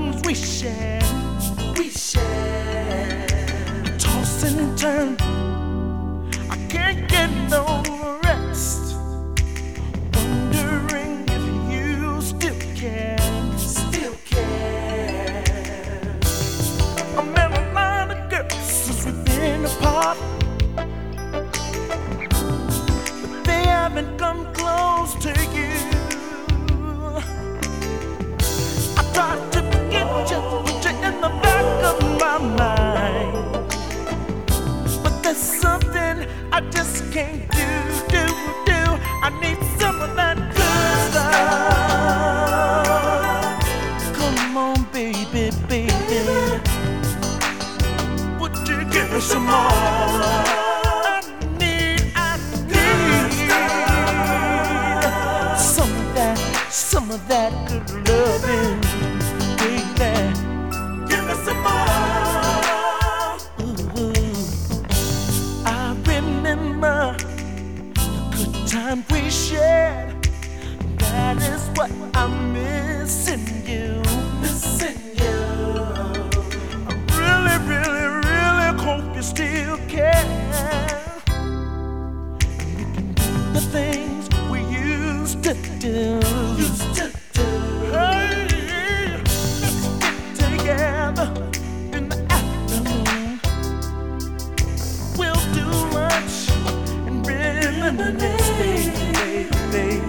times we shared, toss and turn. I can't get no rest, wondering if you still care. I met a lot of girls since we've been apart, but they haven't come close to you. I tried to forget you, put you in the back of my mind, but there's something I just can't do. I need some of that good stuff. Come on, baby. Would you give me some more? I need some of that good loving, baby. Give me some more. Ooh, I remember the good time we shared. That is what I'm missing you. I really hope you still care. We can do the things we used to do. Hey, let's get together in the afternoon. We'll do lunch and reminisce, baby.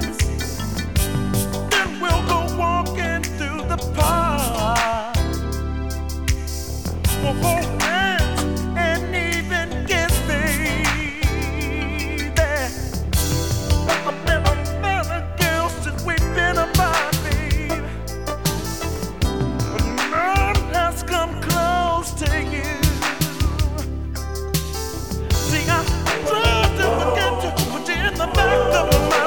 Then we'll go walking through the park. We'll hold hands and even kiss, baby. I've never met a girl since we've been apart, baby, but none has come close to you. See, I tried to forget you, put you in the back of my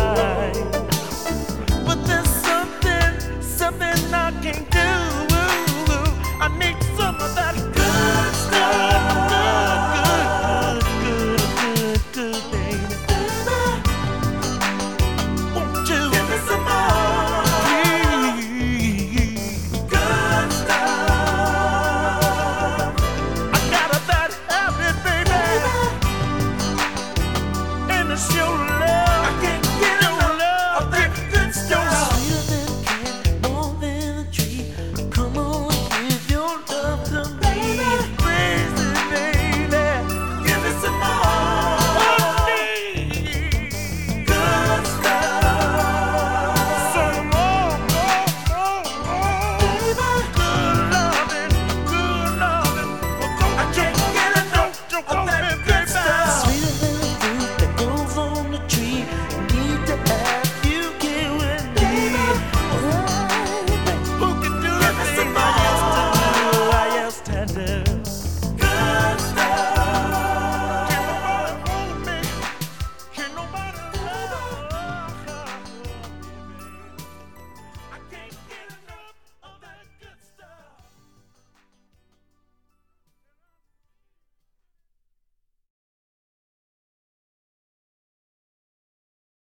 mind, but there's something I can't do. I need some of that good stuff, good, baby. Won't you give me some more? Good stuff. I got that habit, baby, and it's your